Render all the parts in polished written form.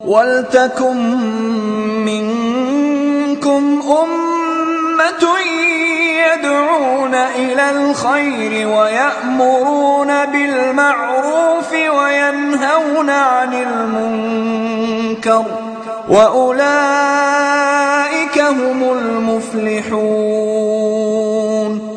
وَلْتَكُن مِّنكُمْ أُمَّةٌ يَدْعُونَ إِلَى الْخَيْرِ وَيَأْمُرُونَ بِالْمَعْرُوفِ وَيَنْهَوْنَ عَنِ الْمُنكَرِ ۚ وَأُولَٰئِكَ هُمُ الْمُفْلِحُونَ.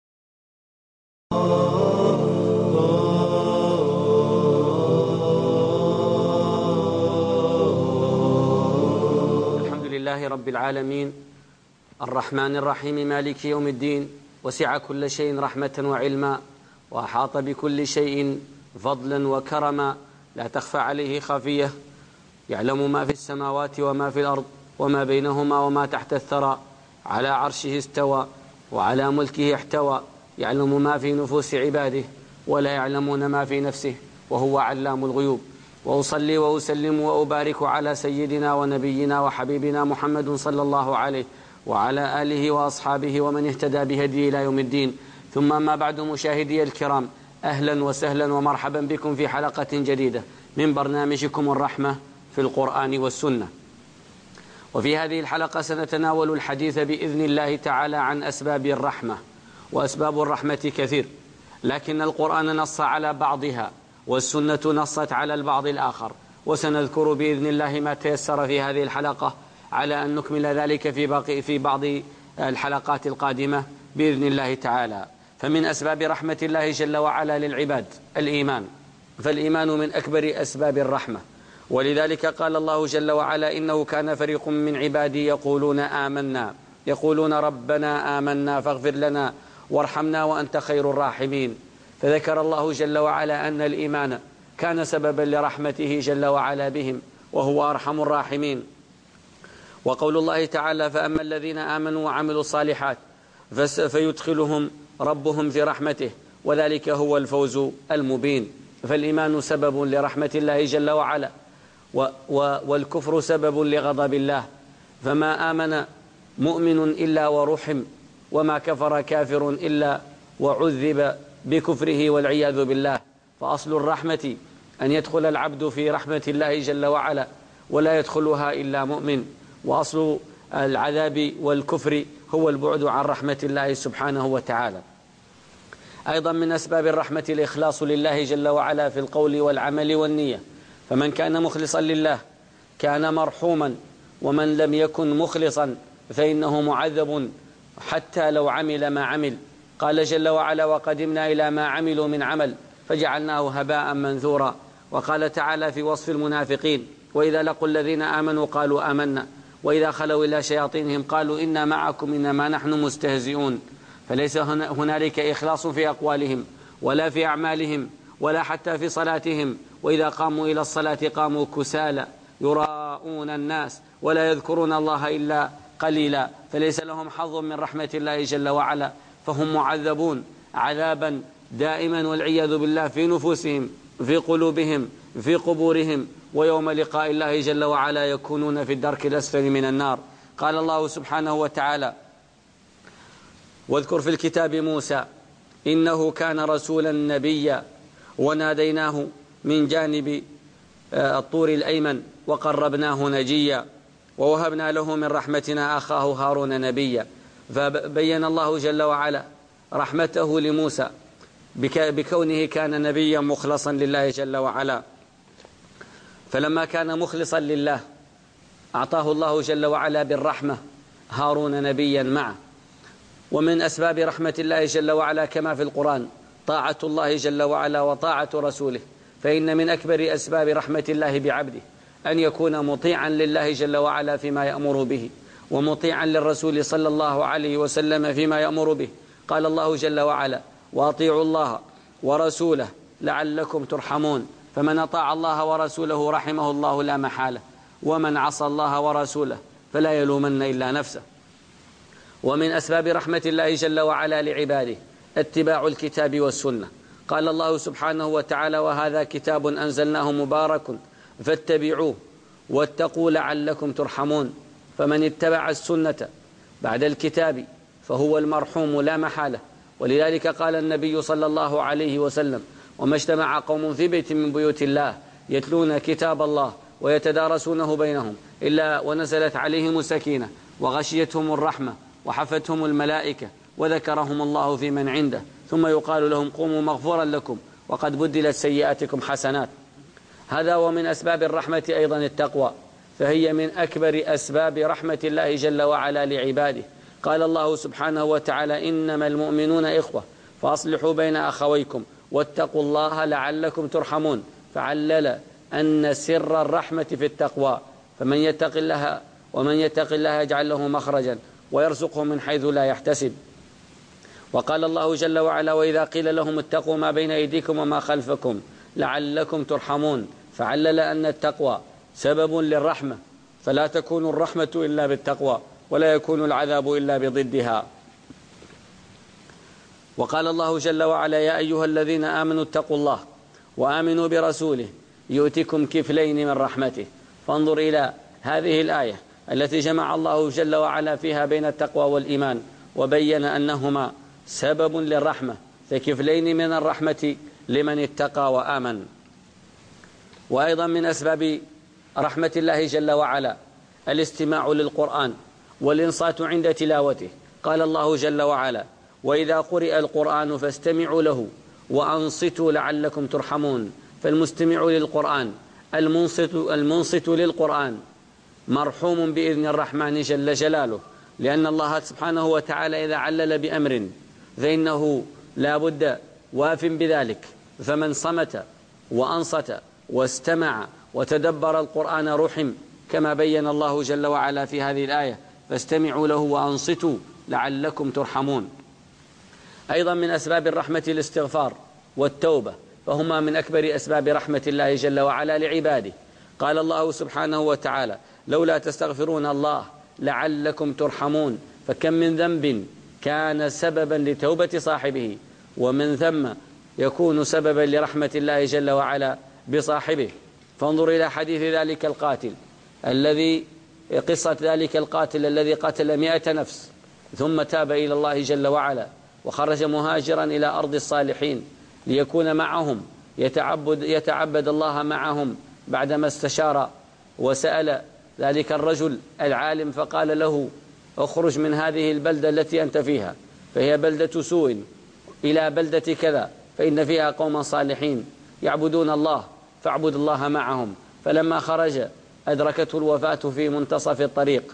لله رب العالمين الرحمن الرحيم مالك يوم الدين، وسع كل شيء رحمة وعلما، وأحاط بكل شيء فضلا وكرما، لا تخفى عليه خافية، يعلم ما في السماوات وما في الأرض وما بينهما وما تحت الثرى، على عرشه استوى وعلى ملكه احتوى، يعلم ما في نفوس عباده ولا يعلمون ما في نفسه، وهو علام الغيوب. وأصلي وأسلم وأبارك على سيدنا ونبينا وحبيبنا محمد صلى الله عليه وعلى آله وأصحابه ومن اهتدى بهديه إلى يوم الدين. ثم ما بعد، مشاهدي الكرام، أهلا وسهلا ومرحبا بكم في حلقة جديدة من برنامجكم الرحمة في القرآن والسنة. وفي هذه الحلقة سنتناول الحديث بإذن الله تعالى عن أسباب الرحمة. وأسباب الرحمة كثير، لكن القرآن نص على بعضها والسنة نصت على البعض الآخر، وسنذكر بإذن الله ما تيسر في هذه الحلقة على أن نكمل ذلك في بعض الحلقات القادمة بإذن الله تعالى. فمن أسباب رحمة الله جل وعلا للعباد الإيمان، فالإيمان من أكبر أسباب الرحمة، ولذلك قال الله جل وعلا: إنه كان فريق من عبادي يقولون ربنا آمنا فاغفر لنا وارحمنا وأنت خير الراحمين. فذكر الله جل وعلا أن الإيمان كان سببا لرحمته جل وعلا بهم، وهو أرحم الراحمين. وقول الله تعالى: فأما الذين آمنوا وعملوا الصالحات فيدخلهم ربهم في رحمته، وذلك هو الفوز المبين. فالإيمان سبب لرحمة الله جل وعلا، والكفر سبب لغضب الله، فما آمن مؤمن إلا ورحم، وما كفر كافر إلا وعذب بكفره والعياذ بالله. فأصل الرحمة أن يدخل العبد في رحمة الله جل وعلا ولا يدخلها إلا مؤمن، وأصل العذاب والكفر هو البعد عن رحمة الله سبحانه وتعالى. أيضا من أسباب الرحمة الإخلاص لله جل وعلا في القول والعمل والنية، فمن كان مخلصا لله كان مرحوما، ومن لم يكن مخلصا فإنه معذب حتى لو عمل ما عمل. قال جل وعلا: وقدمنا إلى ما عملوا من عمل فجعلناه هباء منثورا. وقال تعالى في وصف المنافقين: وإذا لقوا الذين آمنوا قالوا آمنا وإذا خلوا إلى شياطينهم قالوا إنا معكم إنما نحن مستهزئون. فليس هنالك إخلاص في أقوالهم ولا في أعمالهم ولا حتى في صلاتهم، وإذا قاموا إلى الصلاة قاموا كسالى يراءون الناس ولا يذكرون الله إلا قليلا، فليس لهم حظ من رحمة الله جل وعلا، فهم معذبون عذابا دائما والعياذ بالله في نفوسهم، في قلوبهم، في قبورهم، ويوم لقاء الله جل وعلا يكونون في الدرك الأسفل من النار. قال الله سبحانه وتعالى: واذكر في الكتاب موسى إنه كان رسولا نبيا وناديناه من جانب الطور الأيمن وقربناه نجيا ووهبنا له من رحمتنا أخاه هارون نبيا. فبين الله جل وعلا رحمته لموسى بكونه كان نبيا مخلصا لله جل وعلا، فلما كان مخلصا لله أعطاه الله جل وعلا بالرحمة هارون نبيا معه. ومن أسباب رحمة الله جل وعلا كما في القرآن طاعة الله جل وعلا وطاعة رسوله، فإن من أكبر أسباب رحمة الله بعبده أن يكون مطيعا لله جل وعلا فيما يأمر به، ومطيعا للرسول صلى الله عليه وسلم فيما يأمر به. قال الله جل وعلا: وأطيعوا الله ورسوله لعلكم ترحمون. فمن أطاع الله ورسوله رحمه الله لا محالة، ومن عصى الله ورسوله فلا يلومن إلا نفسه. ومن أسباب رحمة الله جل وعلا لعباده اتباع الكتاب والسنة. قال الله سبحانه وتعالى: وهذا كتاب أنزلناه مبارك فاتبعوه واتقوا لعلكم ترحمون. فمن اتبع السنة بعد الكتاب فهو المرحوم لا محالة. ولذلك قال النبي صلى الله عليه وسلم: وما اجتمع قوم في بيت من بيوت الله يتلون كتاب الله ويتدارسونه بينهم إلا ونزلت عليهم السكينة وغشيتهم الرحمة وحفتهم الملائكة وذكرهم الله في من عنده، ثم يقال لهم قوموا مغفورا لكم وقد بدلت سيئاتكم حسنات. هذا ومن أسباب الرحمة أيضا التقوى، فهي من أكبر أسباب رحمة الله جل وعلا لعباده. قال الله سبحانه وتعالى إنما المؤمنون إخوة فأصلحوا بين أخويكم واتقوا الله لعلكم ترحمون، فعلل أن سر الرحمة في التقوى، ومن يتق الله يجعل له مخرجا ويرزقه من حيث لا يحتسب. وقال الله جل وعلا وإذا قيل لهم اتقوا ما بين أيديكم وما خلفكم لعلكم ترحمون، فعلل أن التقوى سبب للرحمة، فلا تكون الرحمة إلا بالتقوى ولا يكون العذاب إلا بضدها. وقال الله جل وعلا يا أيها الذين آمنوا اتقوا الله وآمنوا برسوله يؤتكم كفلين من رحمته. فانظر إلى هذه الآية التي جمع الله جل وعلا فيها بين التقوى والإيمان وبين أنهما سبب للرحمة، فكفلين من الرحمة لمن اتقى وآمن. وأيضا من أسباب رحمة الله جل وعلا الاستماع للقرآن والإنصات عند تلاوته. قال الله جل وعلا وإذا قرئ القرآن فاستمعوا له وأنصتوا لعلكم ترحمون. فالمستمع للقرآن المنصت للقرآن مرحوم بإذن الرحمن جل جلاله، لأن الله سبحانه وتعالى إذا علل بأمر فإنه لا بد واف بذلك، فمن صمت وأنصت واستمع وتدبر القرآن رحم، كما بين الله جل وعلا في هذه الآية فاستمعوا له وأنصتوا لعلكم ترحمون. أيضا من أسباب الرحمة الاستغفار والتوبة، فهما من أكبر أسباب رحمة الله جل وعلا لعباده. قال الله سبحانه وتعالى لولا تستغفرون الله لعلكم ترحمون. فكم من ذنب كان سببا لتوبة صاحبه، ومن ثم يكون سببا لرحمة الله جل وعلا بصاحبه. فانظر إلى حديث ذلك القاتل قصة ذلك القاتل الذي قتل 100 نفس ثم تاب إلى الله جل وعلا وخرج مهاجرا إلى أرض الصالحين ليكون معهم يتعبد الله معهم، بعدما استشار وسأل ذلك الرجل العالم فقال له اخرج من هذه البلدة التي أنت فيها فهي بلدة سوء إلى بلدة كذا فإن فيها قوما صالحين يعبدون الله فاعبد الله معهم. فلما خرج أدركته الوفاة في منتصف الطريق،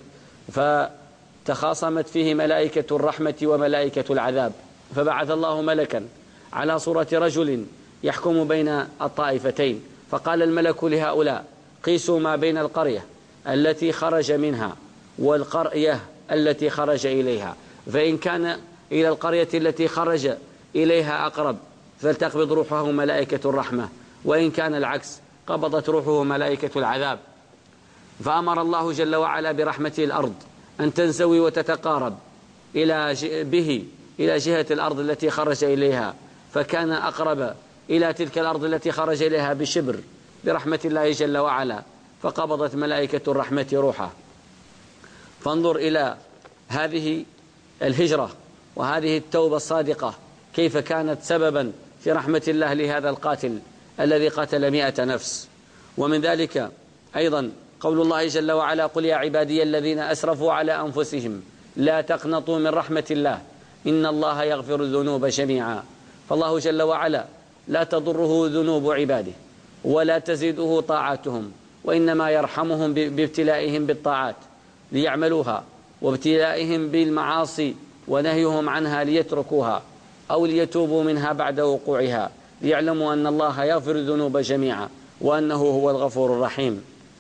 فتخاصمت فيه ملائكة الرحمة وملائكة العذاب، فبعث الله ملكا على صورة رجل يحكم بين الطائفتين، فقال الملك لهؤلاء قيسوا ما بين القرية التي خرج منها والقرية التي خرج إليها، فإن كان إلى القرية التي خرج إليها أقرب فلتقبض روحه ملائكة الرحمة، وإن كان العكس قبضت روحه ملائكة العذاب. فأمر الله جل وعلا برحمته الأرض أن تنزوي وتتقارب إلى جهة الأرض التي خرج إليها، فكان أقرب إلى تلك الأرض التي خرج إليها بشبر برحمة الله جل وعلا، فقبضت ملائكة الرحمة روحه. فانظر إلى هذه الهجرة وهذه التوبة الصادقة كيف كانت سببا في رحمة الله لهذا القاتل الذي قتل 100 نفس. ومن ذلك أيضا قول الله جل وعلا قل يا عبادي الذين أسرفوا على أنفسهم لا تقنطوا من رحمة الله إن الله يغفر الذنوب جميعا. فالله جل وعلا لا تضره ذنوب عباده ولا تزيده طاعاتهم، وإنما يرحمهم بابتلائهم بالطاعات ليعملوها، وابتلائهم بالمعاصي ونهيهم عنها ليتركوها أو ليتوبوا منها بعد وقوعها، ليعلموا أن الله يغفر الذنوب جميعا وأنه هو الغفور الرحيم.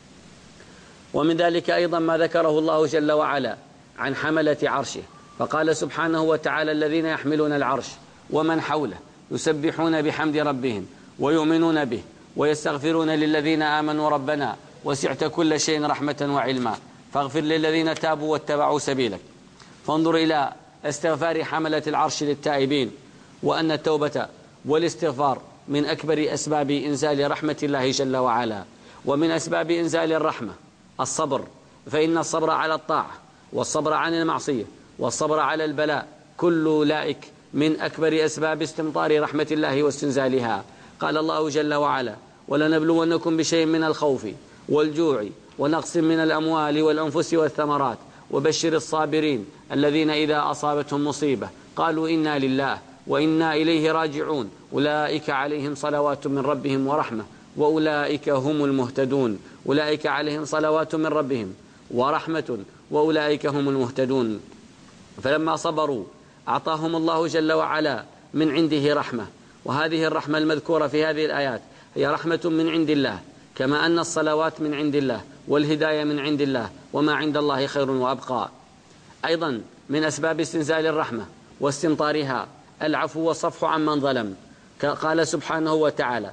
ومن ذلك أيضا ما ذكره الله جل وعلا عن حملة عرشه، فقال سبحانه وتعالى الذين يحملون العرش ومن حوله يسبحون بحمد ربهم ويؤمنون به ويستغفرون للذين آمنوا ربنا وسعت كل شيء رحمة وعلما فاغفر للذين تابوا واتبعوا سبيلك. فانظر إلى استغفار حملة العرش للتائبين، وأن التوبة والاستغفار من أكبر أسباب إنزال رحمة الله جل وعلا. ومن أسباب إنزال الرحمة الصبر، فإن الصبر على الطاعة والصبر عن المعصية والصبر على البلاء كل أولئك من أكبر أسباب استمطار رحمة الله واستنزالها. قال الله جل وعلا ولنبلونكم بشيء من الخوف والجوع ونقص من الأموال والأنفس والثمرات. وبشر الصابرين الذين إذا أصابتهم مصيبة قالوا إنا لله وإنا إليه راجعون أولئك عليهم صلوات من ربهم ورحمة وأولئك هم المهتدون. أولئك عليهم صلوات من ربهم ورحمة وأولئك هم المهتدون. فلما صبروا أعطاهم الله جل وعلا من عنده رحمة، وهذه الرحمة المذكورة في هذه الآيات هي رحمة من عند الله، كما أن الصلوات من عند الله والهداية من عند الله، وما عند الله خير وأبقى. أيضا من أسباب استنزال الرحمة واستمطارها العفو والصفح عمن ظلم، قال سبحانه وتعالى: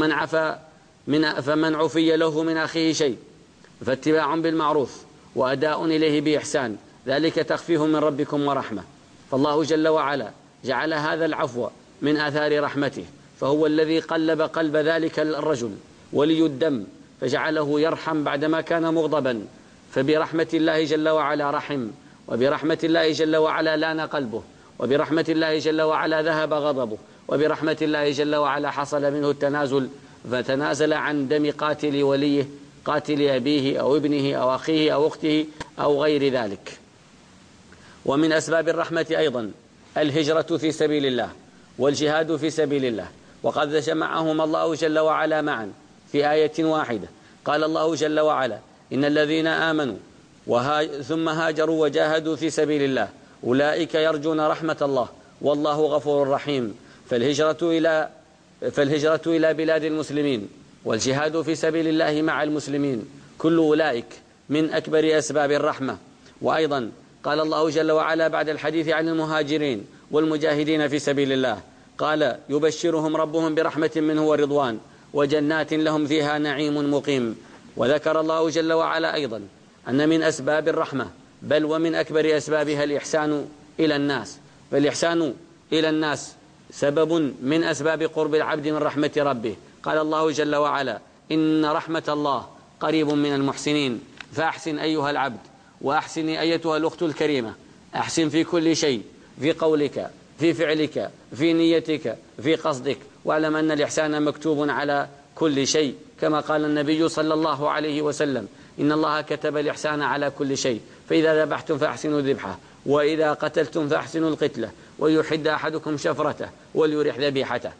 فمن عفي له من أخيه شيء فاتباع بالمعروف وأداء إليه بإحسان ذلك تخفيف من ربكم ورحمة. فالله جل وعلا جعل هذا العفو من آثار رحمته، فهو الذي قلب قلب ذلك الرجل ولي الدم فجعله يرحم بعدما كان مغضبا، فبرحمة الله جل وعلا رحم، وبرحمة الله جل وعلا لان قلبه، وبرحمة الله جل وعلا ذهب غضبه، وبرحمة الله جل وعلا حصل منه التنازل، فتنازل عن دم قاتل وليه، قاتل أبيه أو ابنه أو أخيه أو أخته أو غير ذلك. ومن أسباب الرحمة أيضا الهجرة في سبيل الله والجهاد في سبيل الله، وقد جمعهما الله جل وعلا معا في آية واحدة. قال الله جل وعلا: إن الذين آمنوا ثم هاجروا وجاهدوا في سبيل الله أولئك يرجون رحمة الله والله غفور رحيم. فالهجرة إلى بلاد المسلمين والجهاد في سبيل الله مع المسلمين كل أولئك من أكبر أسباب الرحمة. وأيضا قال الله جل وعلا بعد الحديث عن المهاجرين والمجاهدين في سبيل الله قال: يبشرهم ربهم برحمة منه ورضوان وجنات لهم فيها نعيم مقيم. وذكر الله جل وعلا أيضا أن من أسباب الرحمة بل ومن أكبر أسبابها الإحسان إلى الناس، فالإحسان إلى الناس سبب من أسباب قرب العبد من رحمة ربه. قال الله جل وعلا: إن رحمة الله قريب من المحسنين. فأحسن أيها العبد، وأحسني أيتها الأخت الكريمة، أحسن في كل شيء، في قولك، في فعلك، في نيتك، في قصدك، واعلم أن الإحسان مكتوب على كل شيء، كما قال النبي صلى الله عليه وسلم: إن الله كتب الإحسان على كل شيء، فإذا ذبحتم فأحسنوا الذبحة، وإذا قتلتم فأحسنوا القتلة، ويحد أحدكم شفرته وليرح ذبيحته.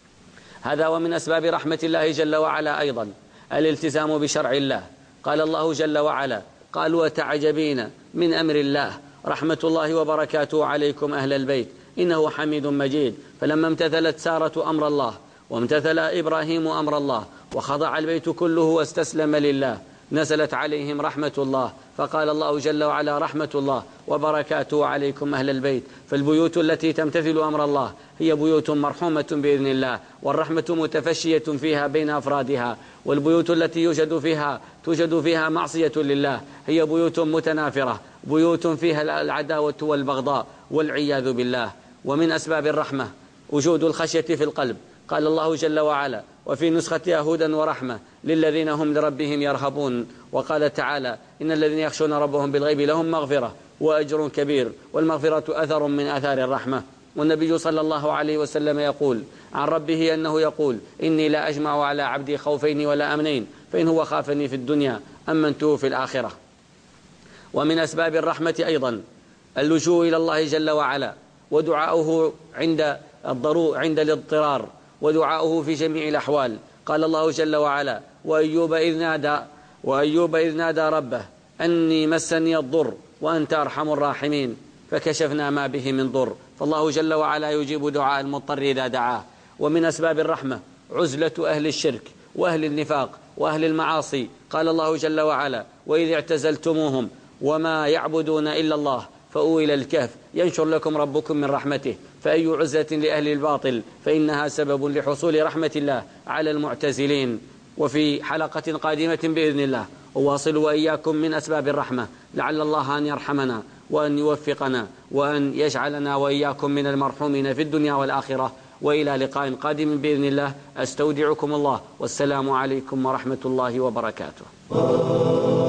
هذا ومن أسباب رحمة الله جل وعلا أيضا الالتزام بشرع الله. قال الله جل وعلا: قالوا: وتعجبين من أمر الله رحمة الله وبركاته عليكم أهل البيت إنه حميد مجيد. فلما امتثلت سارة أمر الله وامتثل إبراهيم أمر الله وخضع البيت كله واستسلم لله نزلت عليهم رحمة الله، فقال الله جل وعلا: رحمة الله وبركاته عليكم أهل البيت. فالبيوت التي تمتثل أمر الله هي بيوت مرحومة بإذن الله، والرحمة متفشية فيها بين أفرادها. والبيوت التي توجد فيها معصية لله هي بيوت متنافرة، بيوت فيها العداوة والبغضاء والعياذ بالله. ومن أسباب الرحمة وجود الخشية في القلب. قال الله جل وعلا: وفي نسختها هدى ورحمة للذين هم لربهم يرهبون. وقال تعالى: إن الذين يخشون ربهم بالغيب لهم مغفرة وأجر كبير، والمغفرة أثر من آثار الرحمة. والنبي صلى الله عليه وسلم يقول عن ربه أنه يقول: إني لا أجمع على عبدي خوفين ولا أمنين، فإن هو خافني في الدنيا أمنته في الآخرة. ومن أسباب الرحمة أيضا اللجوء إلى الله جل وعلا ودعاؤه عند الاضطرار، ودعاؤه في جميع الأحوال. قال الله جل وعلا: وأيوب إذ نادى ربه أني مسني الضر وأنت أرحم الراحمين فكشفنا ما به من ضر. فالله جل وعلا يجيب دعاء المضطر إذا دعاه. ومن أسباب الرحمة عزلة أهل الشرك وأهل النفاق وأهل المعاصي. قال الله جل وعلا: وإذ اعتزلتموهم وما يعبدون إلا الله فأووا إلى الكهف ينشر لكم ربكم من رحمته. فأي عزة لأهل الباطل فإنها سبب لحصول رحمة الله على المعتزلين. وفي حلقة قادمة بإذن الله أواصل وإياكم من أسباب الرحمة، لعل الله أن يرحمنا وأن يوفقنا وأن يجعلنا وإياكم من المرحومين في الدنيا والآخرة. وإلى لقاء قادم بإذن الله، أستودعكم الله، والسلام عليكم ورحمة الله وبركاته.